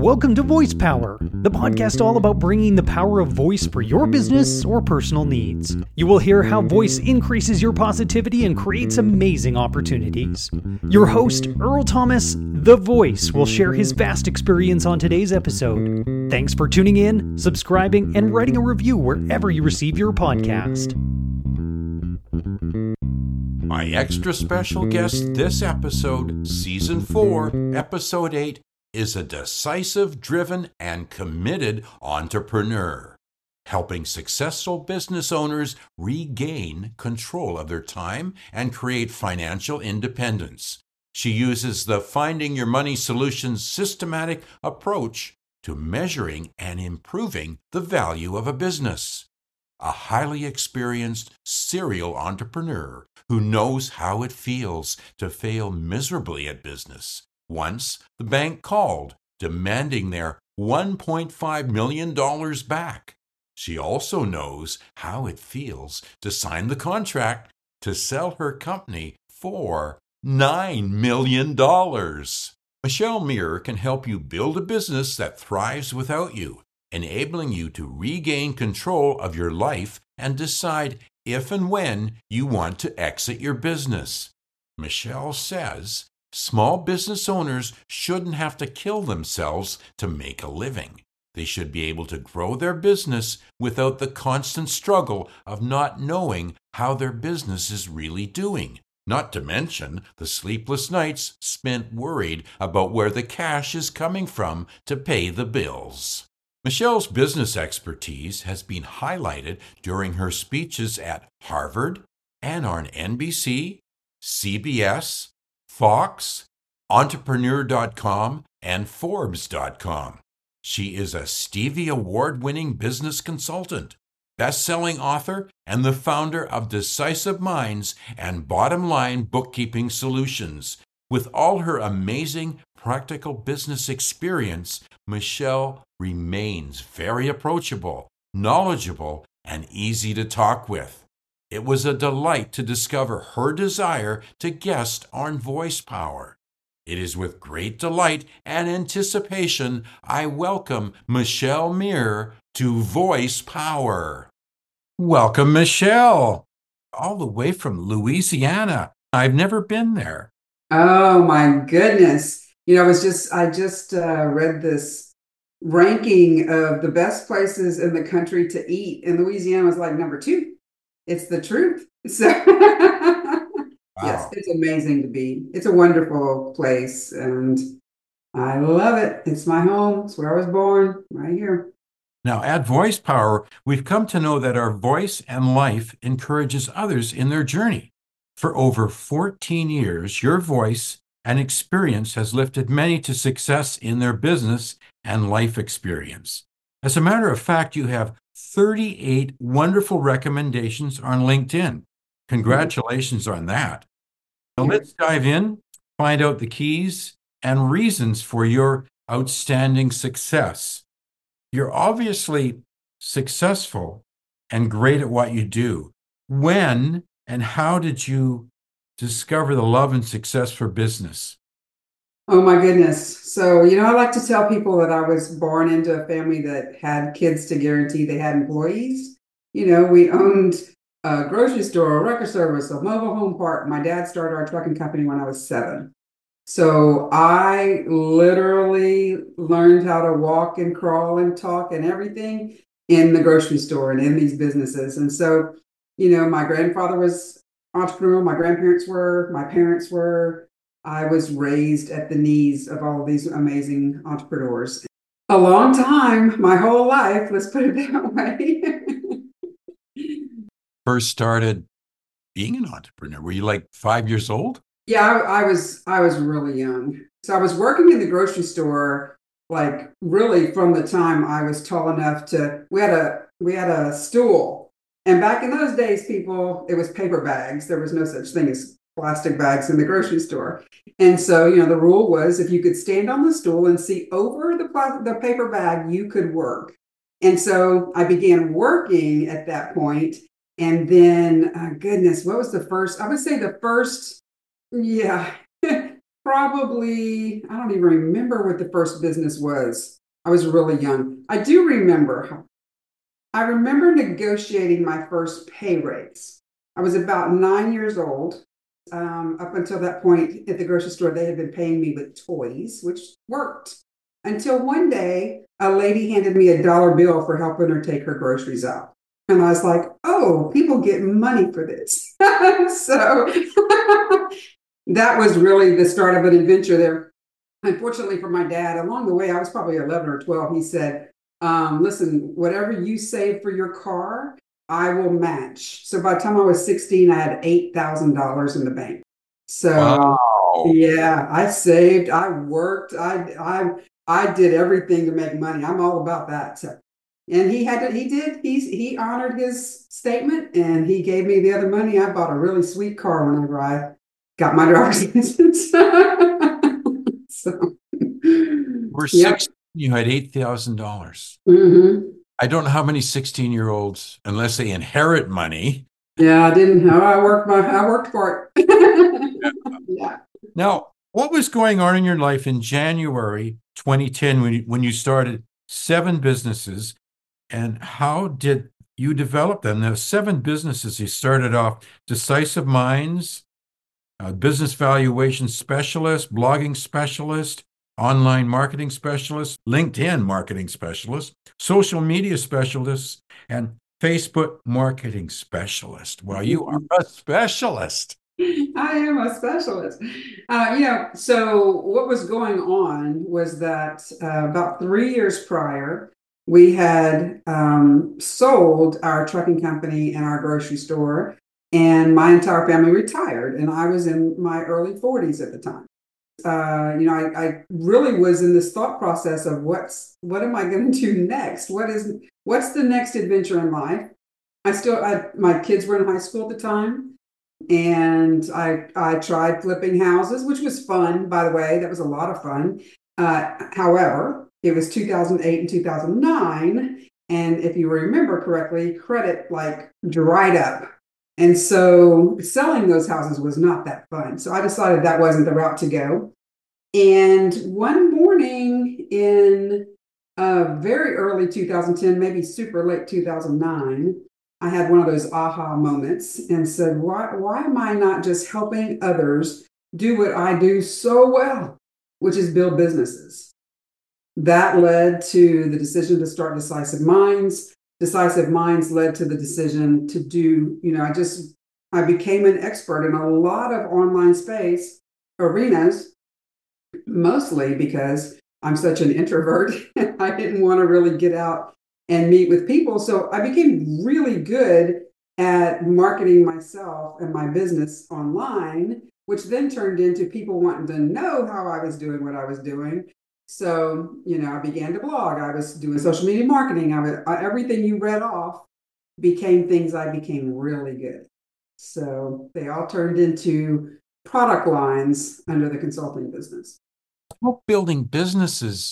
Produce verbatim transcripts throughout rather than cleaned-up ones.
Welcome to Voice Power, the podcast all about bringing the power of voice for your business or personal needs. You will hear how voice increases your positivity and creates amazing opportunities. Your host, Earl Thomas, The Voice, will share his vast experience on today's episode. Thanks for tuning in, subscribing, and writing a review wherever you receive your podcast. My extra special guest this episode, Season four, Episode eight, is a decisive, driven, and committed entrepreneur, helping successful business owners regain control of their time and create financial independence. She uses the Finding Your Money Solutions systematic approach to measuring and improving the value of a business. A highly experienced serial entrepreneur who knows how it feels to fail miserably at business. Once, the bank called, demanding their one point five million dollars back. She also knows how it feels to sign the contract to sell her company for nine million dollars. Michelle Meir can help you build a business that thrives without you, enabling you to regain control of your life and decide if and when you want to exit your business. Michelle says small business owners shouldn't have to kill themselves to make a living. They should be able to grow their business without the constant struggle of not knowing how their business is really doing. Not to mention the sleepless nights spent worried about where the cash is coming from to pay the bills. Michelle's business expertise has been highlighted during her speeches at Harvard and on N B C, C B S, Fox, Entrepreneur dot com, and Forbes dot com. She is a Stevie Award-winning business consultant, best-selling author, and the founder of Decisive Minds and Bottom Line Bookkeeping Solutions. With all her amazing practical business experience, Michelle remains very approachable, knowledgeable, and easy to talk with. It was a delight to discover her desire to guest on Voice Power. It is with great delight and anticipation I welcome Michelle Meir to Voice Power. Welcome, Michelle, all the way from Louisiana. I've never been there. Oh my goodness. You know, I was just, I just uh, read this ranking of the best places in the country to eat, and Louisiana was like number two. It's the truth. So wow. Yes, it's amazing to be. It's a wonderful place and I love it. It's my home. It's where I was born, right here. Now, at Voice Power, we've come to know that our voice and life encourages others in their journey. For over fourteen years, your voice and experience has lifted many to success in their business and life experience. As a matter of fact, you have thirty-eight wonderful recommendations on LinkedIn. Congratulations on that. Now let's dive in, find out the keys and reasons for your outstanding success. You're obviously successful and great at what you do. When and how did you discover the love and success for business? Oh my goodness. So, you know, I like to tell people that I was born into a family that had kids to guarantee they had employees. You know, we owned a grocery store, a record service, a mobile home park. My dad started our trucking company when I was seven. So I literally learned how to walk and crawl and talk and everything in the grocery store and in these businesses. And so, you know, my grandfather was entrepreneurial. My grandparents were, my parents were. I was raised at the knees of all of these amazing entrepreneurs. A long time, my whole life, let's put it that way. First started being an entrepreneur. Were you like five years old? Yeah, I, I was I was really young. So I was working in the grocery store, like really from the time I was tall enough to, we had a we had a stool. And back in those days, people, it was paper bags. There was no such thing as plastic bags in the grocery store. And so, you know, the rule was if you could stand on the stool and see over the, plastic, the paper bag, you could work. And so I began working at that point. And then, uh, goodness, what was the first? I would say the first, yeah, probably, I don't even remember what the first business was. I was really young. I do remember, I remember negotiating my first pay raise. I was about nine years old. Um, up until that point at the grocery store, they had been paying me with toys, which worked. Until one day, a lady handed me a dollar bill for helping her take her groceries out. And I was like, oh, people get money for this. So that was really the start of an adventure there. Unfortunately for my dad, along the way, I was probably eleven or twelve. He said, um, listen, whatever you save for your car, I will match. So by the time I was sixteen, I had eight thousand dollars in the bank. So Wow. yeah, I saved, I worked, I, I, I did everything to make money. I'm all about that. So, and he had to, he did, he's, he honored his statement and he gave me the other money. I bought a really sweet car whenever I got my driver's license. So, We're yep. sixteen, you had eight thousand dollars. Mm-hmm. I don't know how many sixteen-year-olds, unless they inherit money. Yeah, I didn't know. I worked my, I worked for it. Yeah. Now, what was going on in your life in January twenty ten when you, when you started seven businesses, and how did you develop them? Now, seven businesses, you started off Decisive Minds, uh, business valuation specialist, blogging specialist, online marketing specialist, LinkedIn marketing specialist, social media specialist, and Facebook marketing specialist. Well, you are a specialist. I am a specialist. Uh, you know, so what was going on was that uh, about three years prior, we had um, sold our trucking company and our grocery store, and my entire family retired, and I was in my early forties at the time. Uh, you know, I, I really was in this thought process of what's what am I going to do next? What is what's the next adventure in life? I still, I, my kids were in high school at the time. And I I tried flipping houses, which was fun, by the way. That was a lot of fun. Uh, however, it was two thousand eight and two thousand nine. And if you remember correctly, credit like dried up. And so selling those houses was not that fun. So I decided that wasn't the route to go. And one morning in uh, very early two thousand ten, maybe super late two thousand nine, I had one of those aha moments and said, why, why am I not just helping others do what I do so well, which is build businesses? That led to the decision to start Decisive Minds. Decisive Minds led to the decision to do, you know, I just, I became an expert in a lot of online space arenas, mostly because I'm such an introvert. I didn't want to really get out and meet with people. So I became really good at marketing myself and my business online, which then turned into people wanting to know how I was doing what I was doing. So, you know, I began to blog. I was doing social media marketing. I was, everything you read off became things I became really good. So they all turned into product lines under the consulting business. Building businesses,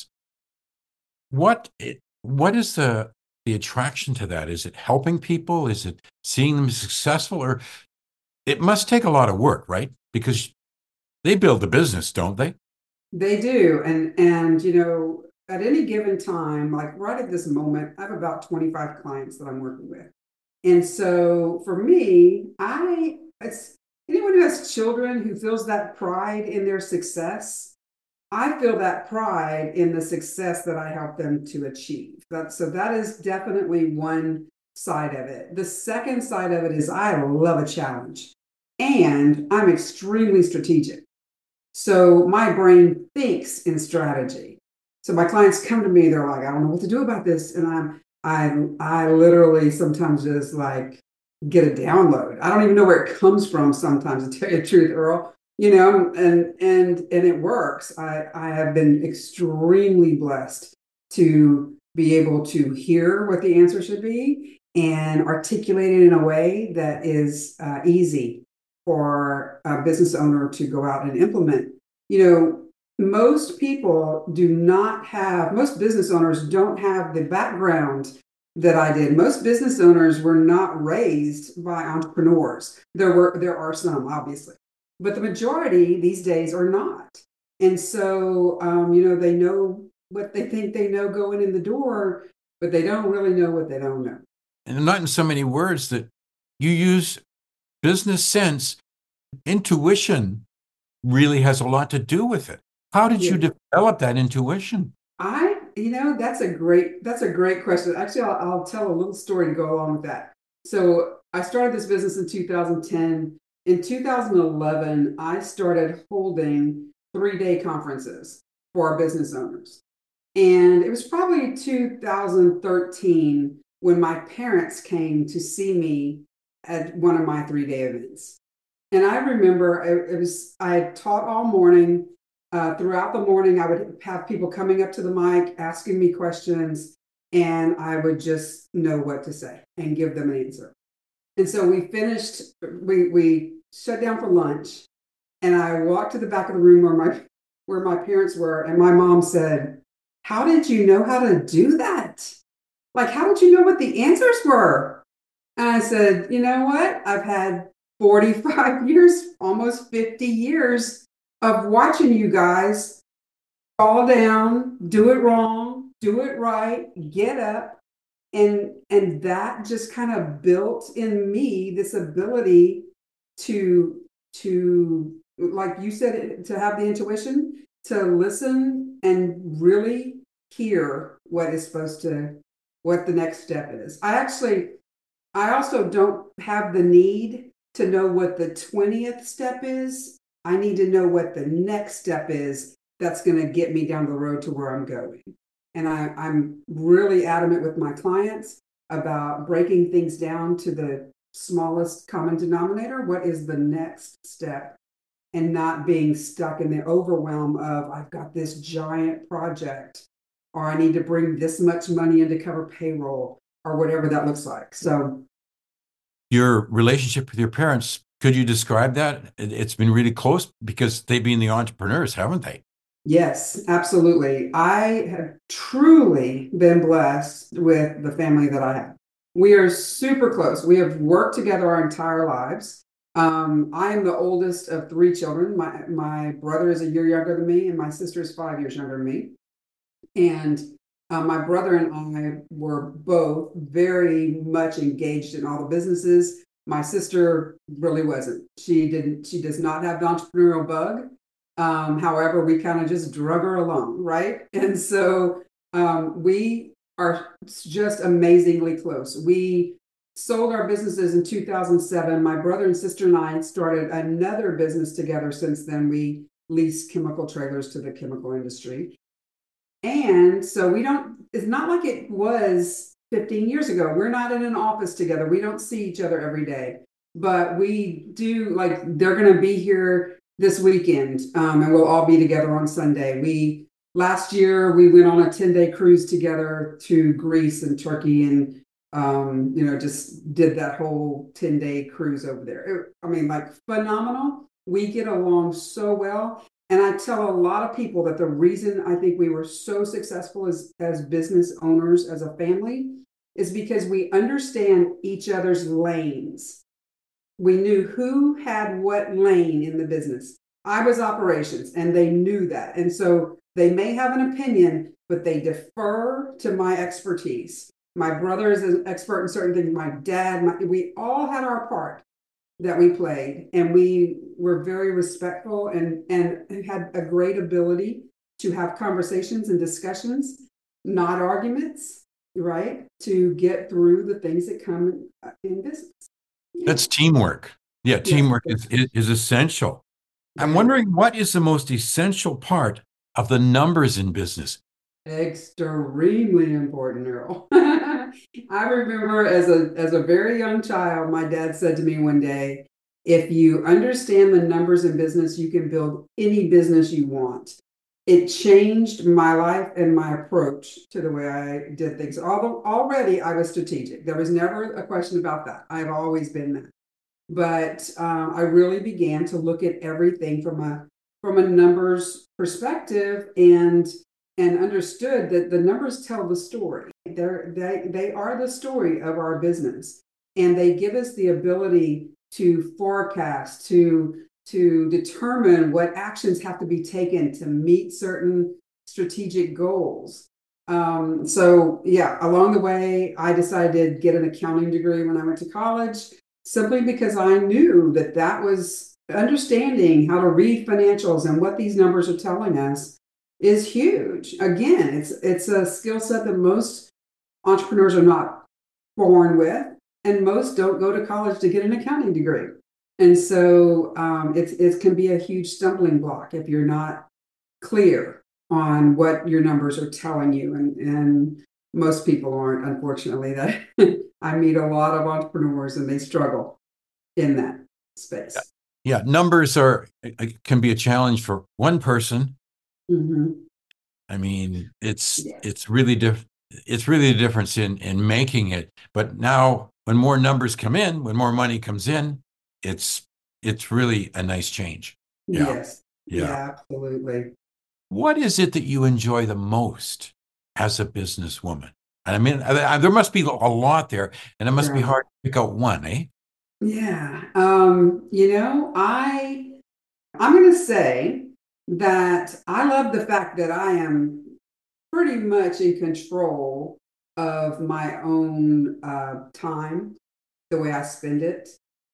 what it, what is the the attraction to that? Is it helping people? Is it seeing them successful? Or it must take a lot of work, right? Because they build the business, don't they? They do. And, and, you know, at any given time, like right at this moment, I have about twenty-five clients that I'm working with. And so for me, I, it's anyone who has children who feels that pride in their success. I feel that pride in the success that I help them to achieve. That, so that is definitely one side of it. The second side of it is I love a challenge and I'm extremely strategic. So my brain thinks in strategy. So my clients come to me, they're like, I don't know what to do about this. And I'm, I, I literally sometimes just like get a download. I don't even know where it comes from sometimes, to tell you the truth, Earl. You know, and and and it works. I, I have been extremely blessed to be able to hear what the answer should be and articulate it in a way that is uh, easy for a business owner to go out and implement. You know, most people do not have, most business owners don't have the background that I did. Most business owners were not raised by entrepreneurs. There were, there are some, obviously. but the majority these days are not. And so, um, you know, they know what they think they know going in the door, but they don't really know what they don't know. And not in so many words that you use business sense. Intuition really has a lot to do with it. How did Yeah. you develop that intuition? I, you know, that's a great, that's a great question. Actually, I'll, I'll tell a little story to go along with that. So I started this business in two thousand ten. In two thousand eleven, I started holding three-day conferences for our business owners. And it was probably two thousand thirteen when my parents came to see me at one of my three-day events. And I remember it, it was, I had taught all morning. Uh, throughout the morning, I would have people coming up to the mic, asking me questions, and I would just know what to say and give them an answer. And so we finished, we, we shut down for lunch, and I walked to the back of the room where my, where my parents were, and my mom said, "How did you know how to do that? Like, how did you know what the answers were?" And I said, "You know what? I've had forty-five years, almost fifty years of watching you guys fall down, do it wrong, do it right, get up." And, and that just kind of built in me this ability to, to, like you said, to have the intuition, to listen and really hear what is supposed to, what the next step is. I actually, I also don't have the need to know what the twentieth step is. I need to know what the next step is that's going to get me down the road to where I'm going. And I, I'm really adamant with my clients about breaking things down to the smallest common denominator. What is the next step? And not being stuck in the overwhelm of, I've got this giant project, or I need to bring this much money in to cover payroll, or whatever that looks like. So Your relationship with your parents, could you describe that? It's been really close because they've been the entrepreneurs, haven't they? yes, absolutely. I have truly been blessed with the family that I have. We are super close. We have worked together our entire lives. Um, I am the oldest of three children. My, my brother is a year younger than me, and my sister is five years younger than me. And uh, my brother and I were both very much engaged in all the businesses. My sister really wasn't. She didn't. She does not have the entrepreneurial bug. Um, however, we kind of just drug her along, right? And so um, we are just amazingly close. We sold our businesses in two thousand seven. My brother and sister and I started another business together since then. We leased chemical trailers to the chemical industry. And so we don't, it's not like it was fifteen years ago. We're not in an office together. We don't see each other every day, but we do, like, they're going to be here this weekend, um, and we'll all be together on Sunday. We, last year, we went on a ten day cruise together to Greece and Turkey, and, um, you know, just did that whole ten day cruise over there. It, I mean, like, phenomenal. We get along so well. And I tell a lot of people that the reason I think we were so successful as, as business owners, as a family, is because we understand each other's lanes. We knew who had what lane in the business. I was operations, and they knew that. And so they may have an opinion, but they defer to my expertise. My brother is an expert in certain things. My dad, my, we all had our part that we played, and we were very respectful and, and had a great ability to have conversations and discussions, not arguments, right? To get through the things that come in business. Yeah. That's teamwork. Yeah, teamwork yes. is, is, is essential. I'm Yeah. wondering, what is the most essential part of the numbers in business? Extremely important, Earl. I remember as a as a very young child, my dad said to me one day, "If you understand the numbers in business, you can build any business you want." It changed my life and my approach to the way I did things. Although already I was strategic. There was never a question about that. I've always been that. But um, I really began to look at everything from a from a numbers perspective, and and understood that the numbers tell the story. They're, they they are the story of our business, and they give us the ability to forecast, to to determine what actions have to be taken to meet certain strategic goals. Um, so yeah, along the way, I decided to get an accounting degree when I went to college, simply because I knew that that was understanding how to read financials and what these numbers are telling us is huge. Again, it's it's a skill set that most entrepreneurs are not born with, and most don't go to college to get an accounting degree. And so um, it's it can be a huge stumbling block if you're not clear on what your numbers are telling you. And, and most people aren't, unfortunately. That I meet a lot of entrepreneurs and they struggle in that space. Yeah, numbers are can be a challenge for one person. Mm-hmm. I mean, it's Yeah. it's really diff- it's really the difference in in making it. But now, when more numbers come in, when more money comes in, it's it's really a nice change. Yeah, Yes. yeah. Yeah, absolutely. What is it that you enjoy the most as a businesswoman? I mean, I, I, there must be a lot there, and it must be Right. hard to pick out one, eh? Yeah. Um, you know, I I'm going to say that I love the fact that I am pretty much in control of my own uh, time, the way I spend it,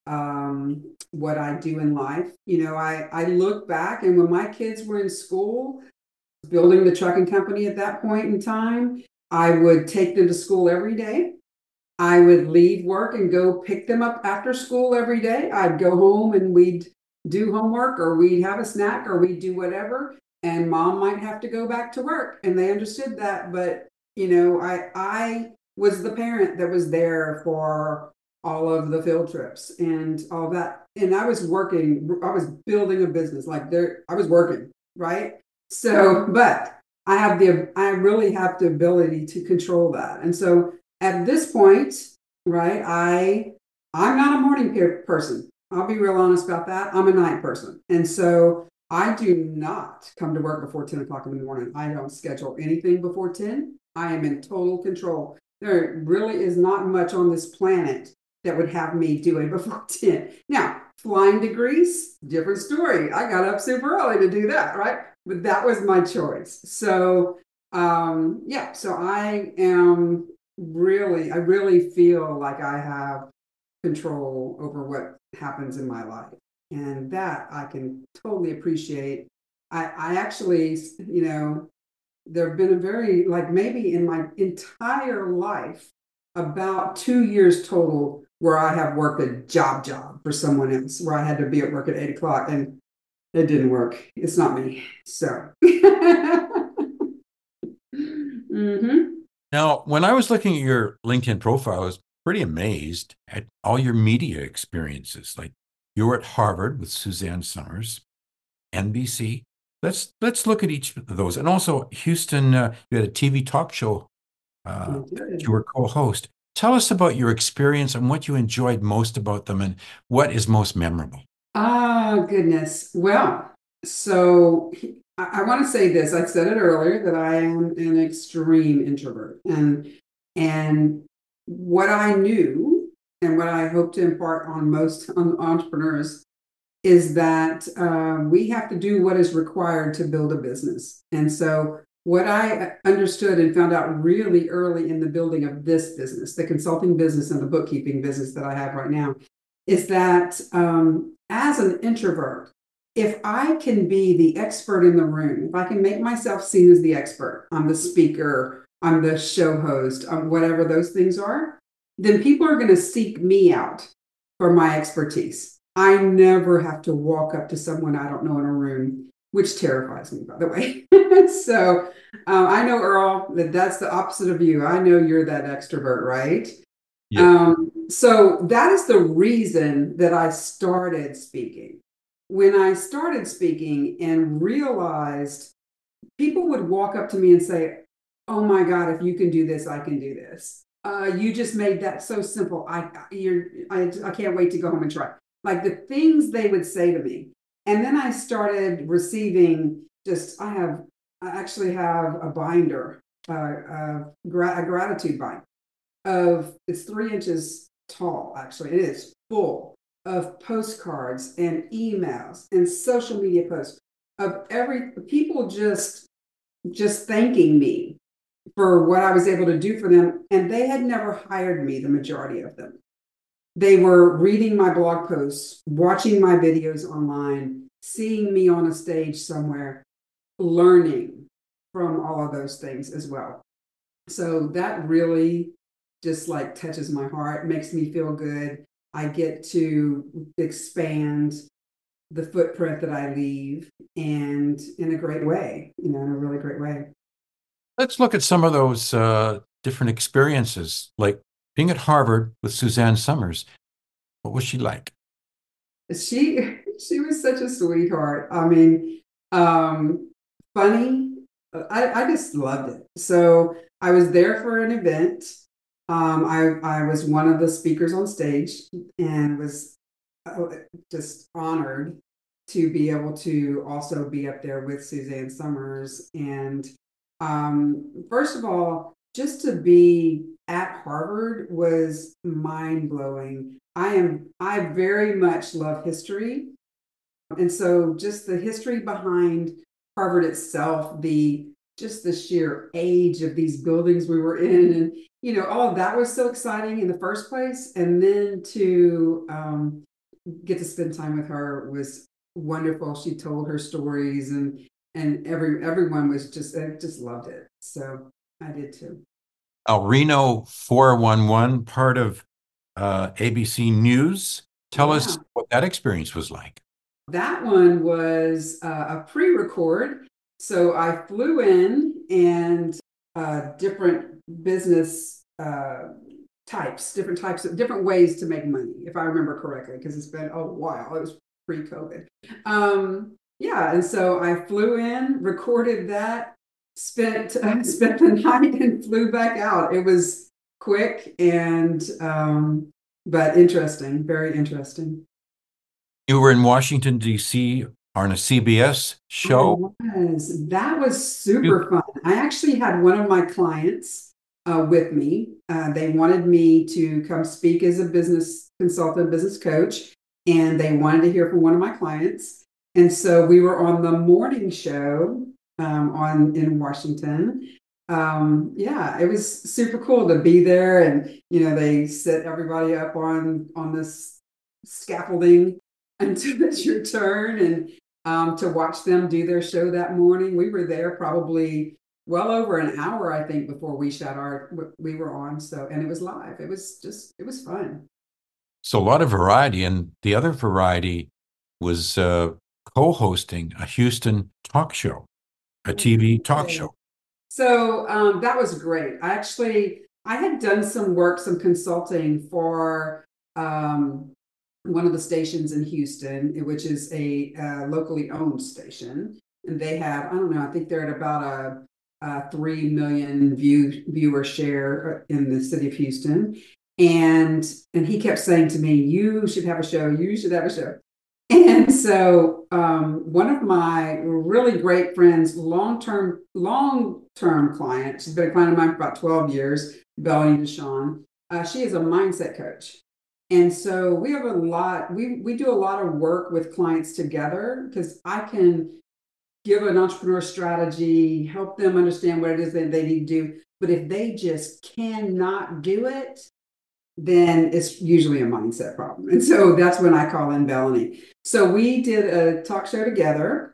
um, what I do in life. You know, I, I look back, and when my kids were in school, building the trucking company at that point in time, I would take them to school every day. I would leave work and go pick them up after school every day. I'd go home and we'd do homework, or we'd have a snack, or we'd do whatever. And mom might have to go back to work. And they understood that. But, you know, I I was the parent that was there for all of the field trips and all that. And I was working, I was building a business. Like there, I was working, right? So, but I have the I really have the ability to control that. And so at this point, right, I I'm not a morning person. I'll be real honest about that. I'm a night person. And so I do not come to work before ten o'clock in the morning. I don't schedule anything before ten. I am in total control. There really is not much on this planet that would have me do it before ten. Now, flying to Greece, different story. I got up super early to do that, right? But that was my choice. So, um, yeah, so I am really, I really feel like I have control over what happens in my life. And that I can totally appreciate. I, I actually, you know, there have been a very, like maybe in my entire life, about two years total where I have worked a job job for someone else, where I had to be at work at eight o'clock, and it didn't work. It's not me. So. mm-hmm. Now, when I was looking at your LinkedIn profile, I was pretty amazed at all your media experiences. Like you were at Harvard with Suzanne Summers, N B C. Let's let's look at each of those, and also Houston. Uh, you had a T V talk show. Uh, you were co-host. Tell us about your experience and what you enjoyed most about them, and what is most memorable. Oh, goodness. Well, so I, I want to say this. I said it earlier that I am an extreme introvert. And and what I knew and what I hope to impart on most on entrepreneurs is that um, we have to do what is required to build a business. And so what I understood and found out really early in the building of this business, the consulting business and the bookkeeping business that I have right now, is that um, as an introvert, if I can be the expert in the room, if I can make myself seen as the expert, I'm the speaker, I'm the show host, I'm whatever those things are, then people are going to seek me out for my expertise. I never have to walk up to someone I don't know in a room, which terrifies me, by the way. so um, I know, Earl, that that's the opposite of you. I know you're that extrovert, right? Yeah. Um, so that is the reason that I started speaking. When I started speaking and realized people would walk up to me and say, "Oh my God, if you can do this, I can do this. Uh, you just made that so simple. I, you're, I, I can't wait to go home and try." Like the things they would say to me. And then I started receiving just, I have, I actually have a binder, uh, uh, gra- a gratitude binder of, it's three inches tall, actually. It is full of postcards and emails and social media posts of every people just just thanking me for what I was able to do for them. And they had never hired me, the majority of them. They were reading my blog posts, watching my videos online, seeing me on a stage somewhere, learning from all of those things as well. So that really just like touches my heart, makes me feel good. I get to expand the footprint that I leave, and in a great way, you know, in a really great way. Let's look at some of those uh, different experiences, like being at Harvard with Suzanne Somers. What was she like? She she was such a sweetheart. I mean, um, funny. I, I just loved it. So I was there for an event. Um, I I was one of the speakers on stage and was just honored to be able to also be up there with Suzanne Somers. And um, first of all, just to be at Harvard was mind blowing. I am I very much love history, and so just the history behind Harvard itself, the just the sheer age of these buildings we were in, and you know all of that was so exciting in the first place, and then to um, get to spend time with her was wonderful. She told her stories, and and every everyone was just I just loved it. So I did too. Uh, Reno four one one, part of uh, A B C News. Tell Yeah. us what that experience was like. That one was uh, a pre-record. So I flew in, and uh, different business uh, types, different types of different ways to make money, if I remember correctly, because it's been a while. It was pre-COVID. Um, yeah, and so I flew in, recorded that, spent uh, spent the night, and flew back out. It was quick and um, but interesting, very interesting. You were in Washington, D C on a C B S show. I was. That was super fun. I actually had one of my clients uh, with me. Uh, they wanted me to come speak as a business consultant, business coach, and they wanted to hear from one of my clients. And so we were on the morning show um, on in Washington. Um, yeah, it was super cool to be there, and you know they set everybody up on on this scaffolding until it's your turn, and um, to watch them do their show that morning. We were there probably well over an hour, I think, before we shot our we were on. So, and it was live. It was just it was fun. So a lot of variety, and the other variety was uh, co-hosting a Houston talk show, a T V talk show. So um, that was great. I actually I had done some work, some consulting for um, one of the stations in Houston, which is a uh, locally owned station, and they have I don't know. I think they're at about a, a three million view viewer share in the city of Houston. And and he kept saying to me, "You should have a show. You should have a show." And so um, one of my really great friends, long-term, long-term client, she's been a client of mine for about twelve years, Bellany Deshawn, uh, she is a mindset coach. And so we have a lot, we, we do a lot of work with clients together, because I can give an entrepreneur strategy, help them understand what it is that they need to do. But if they just cannot do it, then it's usually a mindset problem. And so that's when I call in Bellany. So we did a talk show together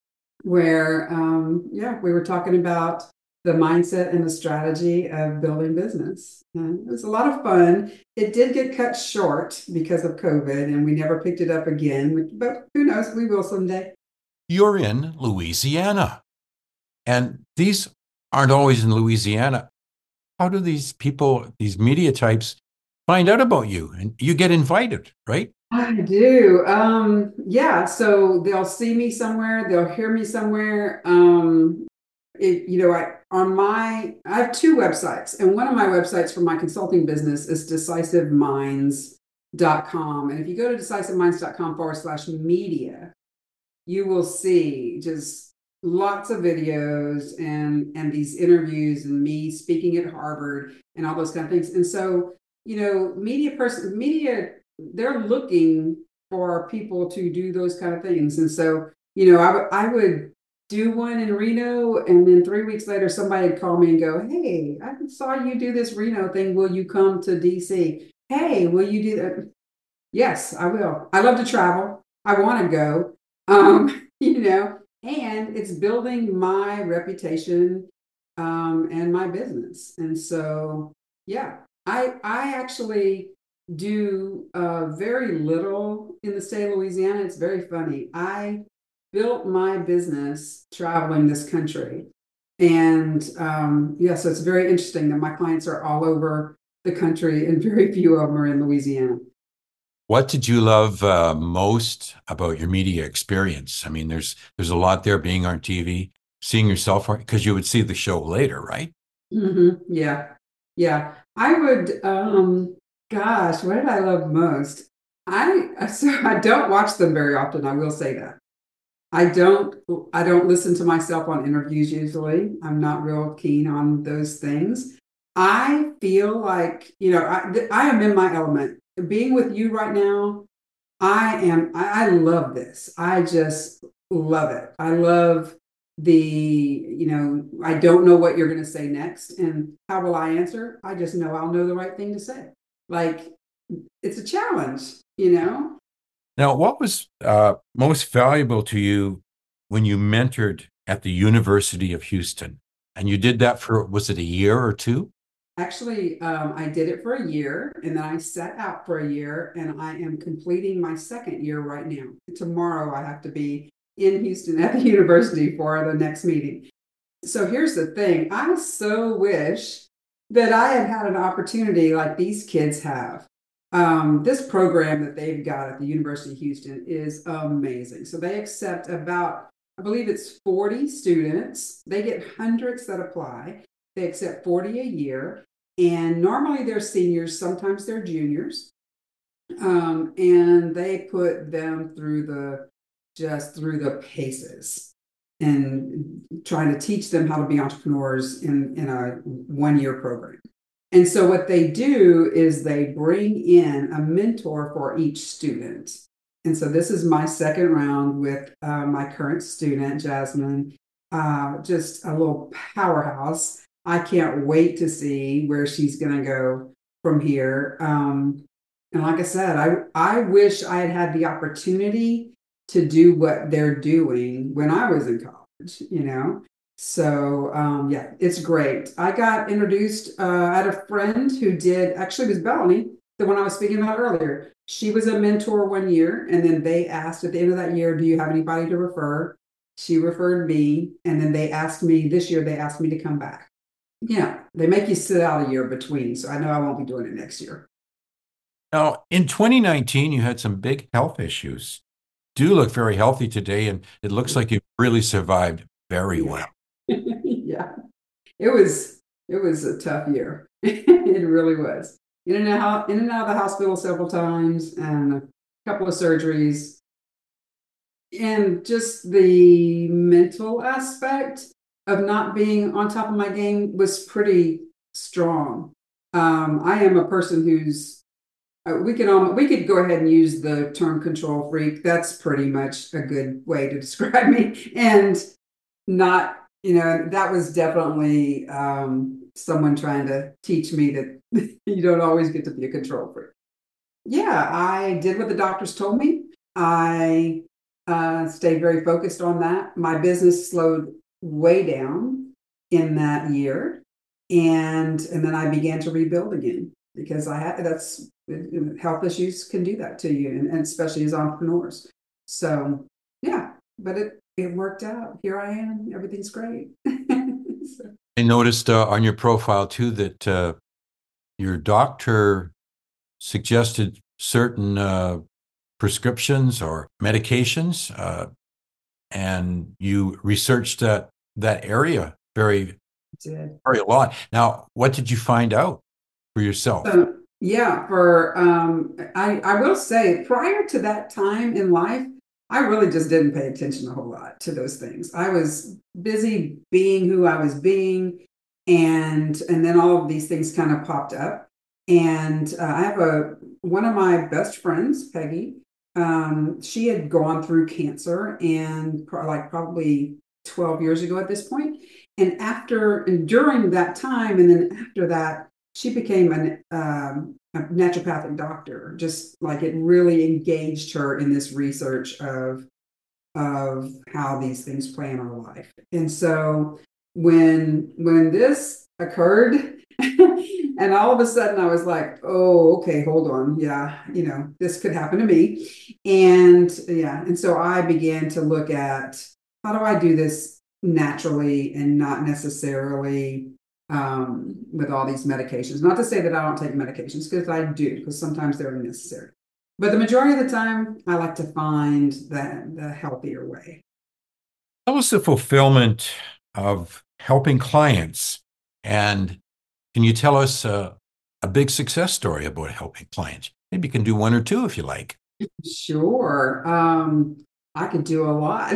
where, um, yeah, we were talking about the mindset and the strategy of building business. And it was a lot of fun. It did get cut short because of COVID, and we never picked it up again, but who knows, we will someday. You're in Louisiana, and these aren't always in Louisiana. How do these people, these media types, find out about you? And you get invited, right? I do. Um, yeah. So they'll see me somewhere, they'll hear me somewhere. Um, it, you know, I on my I have two websites, and one of my websites for my consulting business is decisive minds dot com. And if you go to decisive minds dot com forward slash media, you will see just lots of videos and and these interviews and me speaking at Harvard and all those kind of things. And so, you know, media person, media they're looking for people to do those kind of things. And so, you know, I, w- I would do one in Reno, and then three weeks later, somebody would call me and go, "Hey, I saw you do this Reno thing. Will you come to D C? Hey, will you do that?" Yes, I will. I love to travel. I want to go. Um, you know, and it's building my reputation um, and my business. And so, yeah, I I actually do uh, very little in the state of Louisiana. It's very funny. I built my business traveling this country. And um, yeah, so it's very interesting that my clients are all over the country and very few of them are in Louisiana. What did you love uh, most about your media experience? I mean, there's there's a lot there being on T V, seeing yourself, because you would see the show later, right? Mm-hmm. Yeah. Yeah. I would, um, gosh, what did I love most? I, so I don't watch them very often. I will say that. I don't, I don't listen to myself on interviews usually. I'm not real keen on those things. I feel like, you know, I, I am in my element. Being with you right now, I am, I, I love this. I just love it. I love the, you know, I don't know what you're going to say next. And how will I answer? I just know I'll know the right thing to say. Like, it's a challenge, you know? Now, what was uh, most valuable to you when you mentored at the University of Houston? And you did that for, was it a year or two? Actually, um, I did it for a year and then I sat out for a year and I am completing my second year right now. Tomorrow, I have to be in Houston at the university for the next meeting. So here's the thing. I so wish that I had had an opportunity like these kids have. Um, this program that they've got at the University of Houston is amazing. So they accept about, I believe it's forty students. They get hundreds that apply. They accept forty a year. And normally they're seniors, sometimes they're juniors. Um, and they put them through the, just through the paces and trying to teach them how to be entrepreneurs in, in a one year program. And so what they do is they bring in a mentor for each student. And so this is my second round with uh, my current student, Jasmine, uh, just a little powerhouse. I can't wait to see where she's going to go from here. Um, and like I said, I, I wish I had had the opportunity to do what they're doing when I was in college, you know? So um, yeah, it's great. I got introduced. Uh, I had a friend who did, actually it was Bellany, the one I was speaking about earlier. She was a mentor one year, and then they asked at the end of that year, "Do you have anybody to refer?" She referred me, and then they asked me this year. They asked me to come back. Yeah, they make you sit out a year between, so I know I won't be doing it next year. Now, in twenty nineteen, you had some big health issues. Do look very healthy today, and it looks like you've really survived very well. Yeah, it was it was a tough year. It really was. In and out, in and out of the hospital several times, and a couple of surgeries, and just the mental aspect of not being on top of my game was pretty strong. Um, I am a person who's uh, we can almost, we could go ahead and use the term control freak. That's pretty much a good way to describe me. And not, you know, that was definitely um, someone trying to teach me that you don't always get to be a control freak. Yeah, I did what the doctors told me. I uh, stayed very focused on that. My business slowed way down in that year, and and then I began to rebuild again because I had that's health issues can do that to you, and, and especially as entrepreneurs. So yeah, but it it worked out. Here I am. Everything's great. So, I noticed uh, on your profile too that uh, your doctor suggested certain uh, prescriptions or medications, uh, and you researched that that area very, did. very a lot. Now, what did you find out for yourself? So yeah, for um, I I will say prior to that time in life, I really just didn't pay attention a whole lot to those things. I was busy being who I was being, and and then all of these things kind of popped up. And uh, I have a one of my best friends, Peggy. Um, she had gone through cancer, and pro- like probably twelve years ago at this point. And after and during that time, and then after that, she became an, um, a naturopathic doctor. Just like it really engaged her in this research of of how these things play in our life. And so when when this occurred, and all of a sudden I was like, oh, okay, hold on. Yeah, you know, this could happen to me. And yeah, and so I began to look at how do I do this naturally and not necessarily um, with all these medications. Not to say that I don't take medications, because I do, because sometimes they're necessary. But the majority of the time, I like to find the, the healthier way. Tell us the fulfillment of helping clients. And can you tell us uh, a big success story about helping clients? Maybe you can do one or two if you like. Sure. Um, I could do a lot.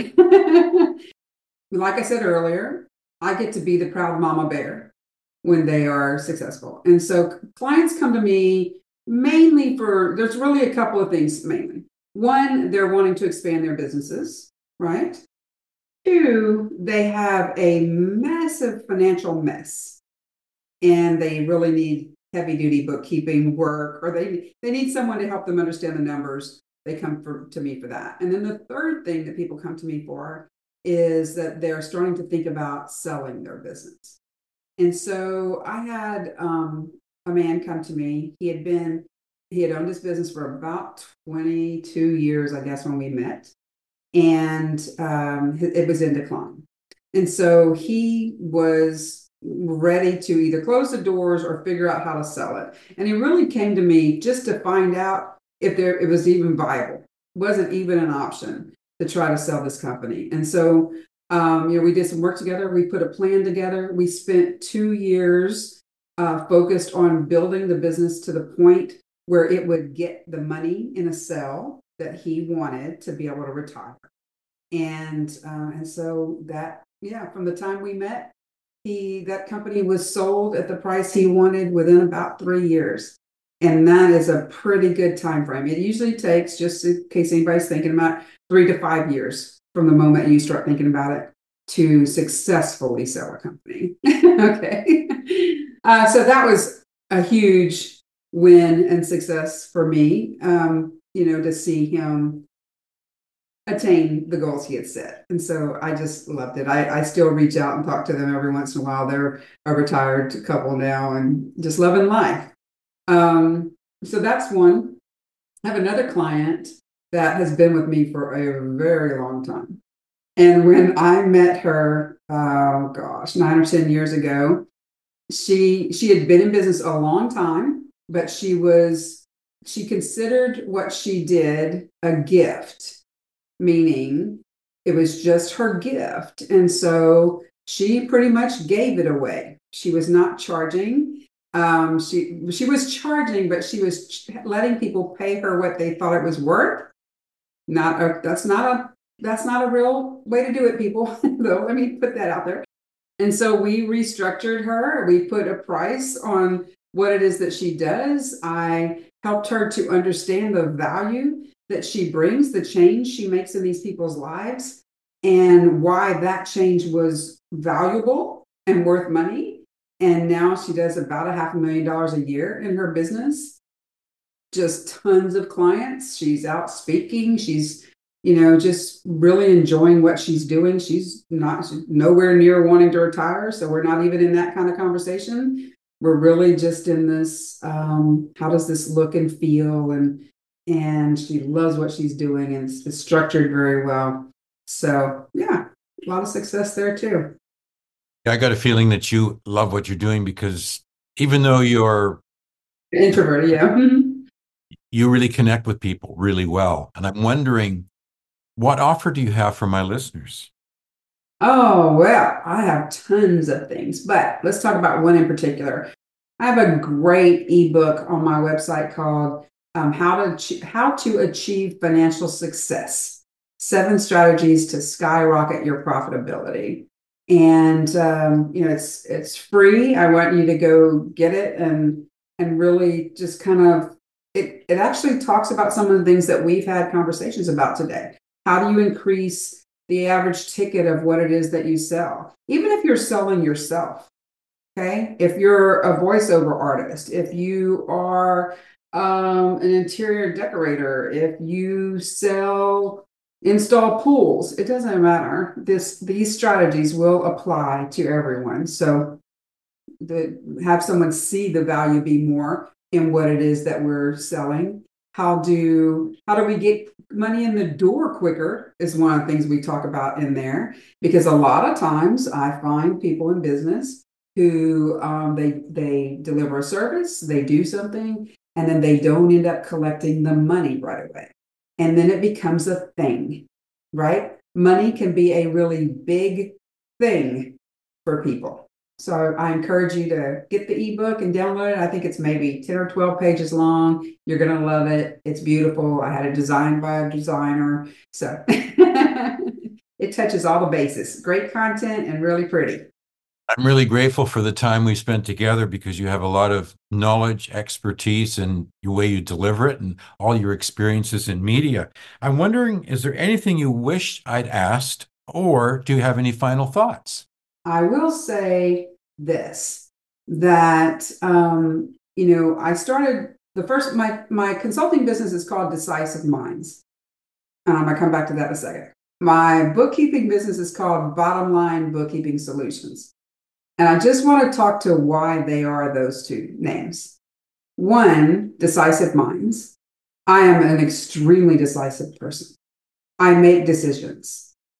Like I said earlier, I get to be the proud mama bear when they are successful. And so clients come to me mainly for, there's really a couple of things mainly. One, they're wanting to expand their businesses, right? Two, they have a massive financial mess and they really need heavy duty bookkeeping work, or they, they need someone to help them understand the numbers. They come for, to me for that. And then the third thing that people come to me for is that they're starting to think about selling their business. And so I had um, a man come to me. He had been, he had owned his business for about twenty-two years, I guess, when we met. And um, it was in decline. And so he was ready to either close the doors or figure out how to sell it. And he really came to me just to find out if there it was even viable. It wasn't even an option to try to sell this company. And so, um, you know, we did some work together. We put a plan together. We spent two years uh, focused on building the business to the point where it would get the money in a sale that he wanted to be able to retire. And uh, and so that, yeah, from the time we met, he that company was sold at the price he wanted within about three years. And that is a pretty good time frame. It usually takes, just in case anybody's thinking about, three to five years from the moment you start thinking about it to successfully sell a company. Okay. Uh, so that was a huge win and success for me, um, you know, to see him attain the goals he had set. And so I just loved it. I, I still reach out and talk to them every once in a while. They're a retired couple now and just loving life. Um, so that's one. I have another client that has been with me for a very long time. And when I met her, oh gosh, nine or ten years ago, she she had been in business a long time, but she was she considered what she did a gift, meaning it was just her gift. And so she pretty much gave it away. She was not charging. Um, she she was charging, but she was ch- letting people pay her what they thought it was worth. Not a, that's not a that's not a real way to do it, people. Though, let me put that out there. And so we restructured her. We put a price on what it is that she does. I helped her to understand the value that she brings, the change she makes in these people's lives, and why that change was valuable and worth money. And now she does about a half a million dollars a year in her business. Just tons of clients. She's out speaking. She's, you know, just really enjoying what she's doing. She's not she's nowhere near wanting to retire. So we're not even in that kind of conversation. We're really just in this, um, how does this look and feel? And and she loves what she's doing, and it's, it's structured very well. So yeah, a lot of success there too. I got a feeling that you love what you're doing, because even though you're Introverted, yeah. you really connect with people really well. And I'm wondering, what offer do you have for my listeners? Oh, well, I have tons of things, but let's talk about one in particular. I have a great ebook on my website called um, How to Ach- How to Achieve Financial Success: Seven Strategies to Skyrocket Your Profitability. And um, you know, it's it's free. I want you to go get it and and really just kind of, it, it actually talks about some of the things that we've had conversations about today. How do you increase the average ticket of what it is that you sell? Even if you're selling yourself, okay? If you're a voiceover artist, if you are um, an interior decorator, if you sell, install pools, it doesn't matter. This, these strategies will apply to everyone. So the, have someone see the value be more in what it is that we're selling. How do how do we get money in the door quicker is one of the things we talk about in there, because a lot of times I find people in business who um, they they deliver a service, they do something, and then they don't end up collecting the money right away. And then it becomes a thing, right? Money can be a really big thing for people. So I encourage you to get the ebook and download it. I think it's maybe ten or twelve pages long. You're going to love it. It's beautiful. I had it designed by a designer. So it touches all the bases. Great content and really pretty. I'm really grateful for the time we spent together, because you have a lot of knowledge, expertise, and the way you deliver it and all your experiences in media. I'm wondering, is there anything you wish I'd asked, or do you have any final thoughts? I will say this, that, um, you know, I started the first, my, my consulting business is called Decisive Minds. And I'm going to come back to that in a second. My bookkeeping business is called Bottom Line Bookkeeping Solutions. And I just want to talk to why they are those two names. One, Decisive Minds. I am an extremely decisive person. I make decisions.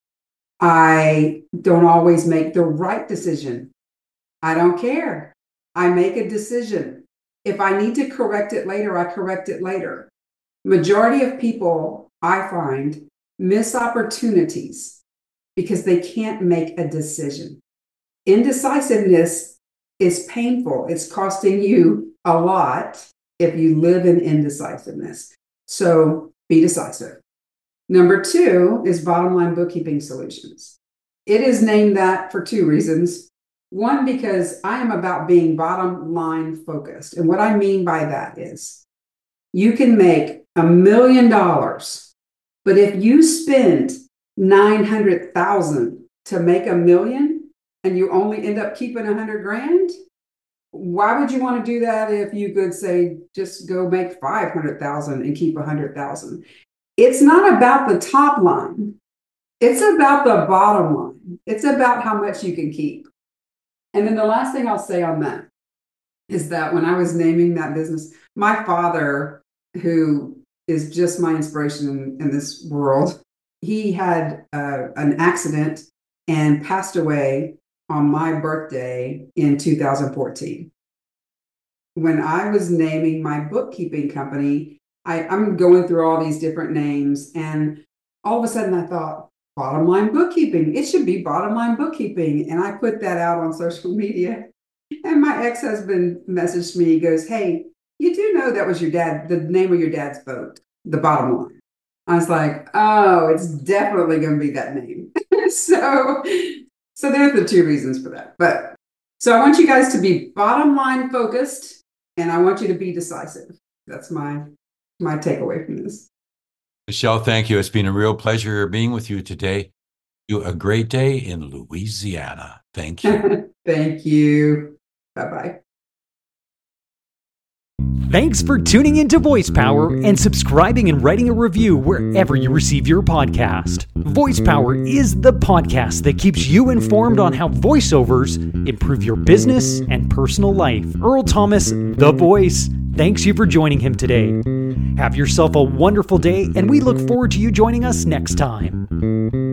I don't always make the right decision. I don't care. I make a decision. If I need to correct it later, I correct it later. Majority of people, I find, miss opportunities because they can't make a decision. Indecisiveness is painful. It's costing you a lot if you live in indecisiveness. So be decisive. Number two is Bottom Line Bookkeeping Solutions. It is named that for two reasons. One, because I am about being bottom line focused. And what I mean by that is you can make a million dollars, but if you spend nine hundred thousand to make a million and you only end up keeping a hundred grand, why would you want to do that if you could say, just go make five hundred thousand and keep a hundred thousand? It's not about the top line. It's about the bottom line. It's about how much you can keep. And then the last thing I'll say on that is that when I was naming that business, my father, who is just my inspiration in, in this world, he had uh, an accident and passed away on my birthday in two thousand fourteen. When I was naming my bookkeeping company, I, I'm going through all these different names, and all of a sudden I thought, Bottom Line Bookkeeping. It should be Bottom Line Bookkeeping. And I put that out on social media. And my ex-husband messaged me. He goes, hey, you do know that was your dad, the name of your dad's boat, The Bottom Line. I was like, oh, it's definitely going to be that name. so, so there's the two reasons for that. But so I want you guys to be bottom line focused, and I want you to be decisive. That's my my takeaway from this. Michelle, thank you. It's been a real pleasure being with you today. You a great day in Louisiana. Thank you. Thank you. Bye-bye. Thanks for tuning into Voice Power and subscribing and writing a review wherever you receive your podcast. Voice Power is the podcast that keeps you informed on how voiceovers improve your business and personal life. Earl Thomas, The Voice, thanks you for joining him today. Have yourself a wonderful day, and we look forward to you joining us next time.